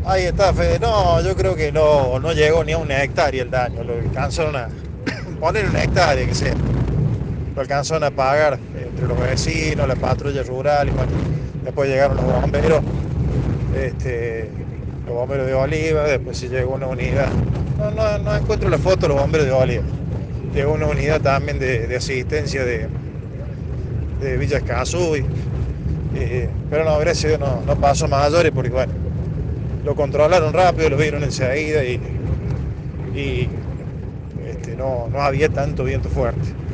Ahí está, Fede. No, yo creo que no llegó ni a una hectárea el daño. Lo alcanzaron a poner una hectárea, que sea. Lo alcanzaron a pagar entre los vecinos, la patrulla rural y bueno, después llegaron los bomberos, este, los bomberos de Oliva, después se llegó una unidad. No encuentro la foto de los bomberos de Oliva. Llegó una unidad también de asistencia de Villa Escazú, pero no, gracias a Dios no pasó a mayores porque bueno, lo controlaron rápido, lo vieron enseguida y no había tanto viento fuerte.